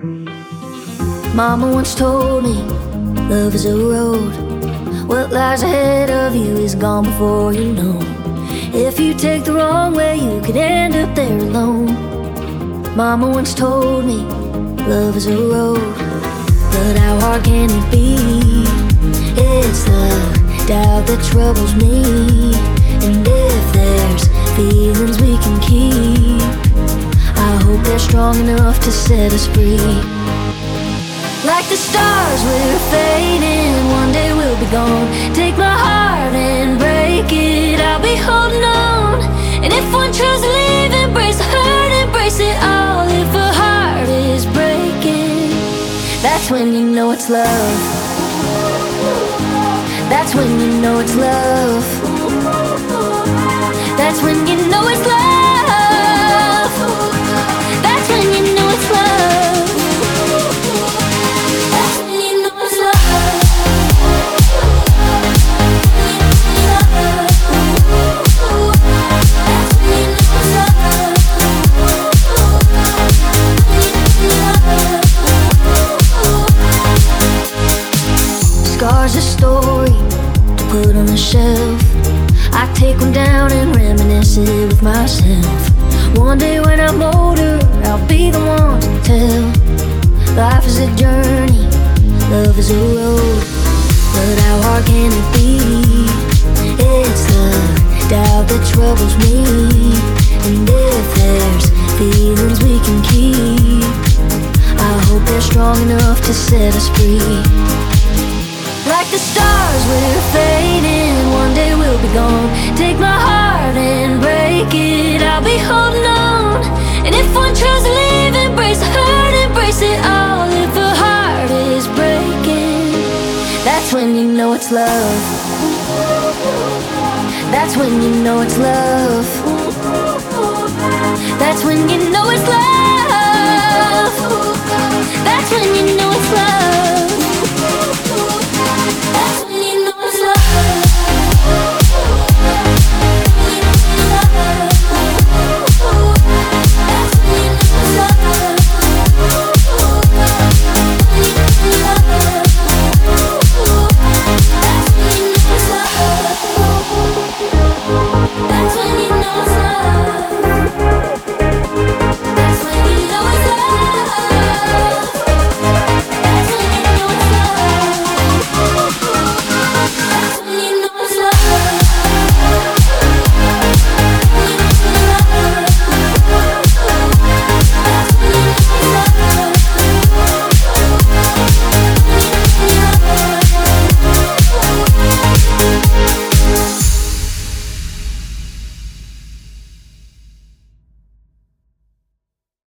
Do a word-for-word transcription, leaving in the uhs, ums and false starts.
Mama once told me, love is a road. What lies ahead of you is gone before you know. If you take the wrong way, you could end up there alone. Mama once told me, love is a road. But how hard can it be? It's the doubt that troubles me. And if there's feelings we can keep, I hope they're strong enough to set us free. Like the stars, we're fading, one day we'll be gone. Take my heart and break it, I'll be holding on. And if one tries to leave, embrace the hurt, embrace it all. If a heart is breaking, that's when you know it's love. That's when you know it's love. That's when you know it's love. That's when you know it's love. Scars a story to put on the shelf. I take one down and reminisce it with myself. One day when I'm older, I'll be the one to tell. Life is a journey, love is a road. But how hard can it be? It's the doubt that troubles me. And if there's feelings we can keep, I hope they're strong enough to set us free. Like the stars, we're fading, one day we'll be gone. Take my heart and break it, I'll be holding on. And if one tries to leave, embrace the hurt, embrace it all. If a heart is breaking, that's when you know it's love. That's when you know it's love. That's when you know it's love.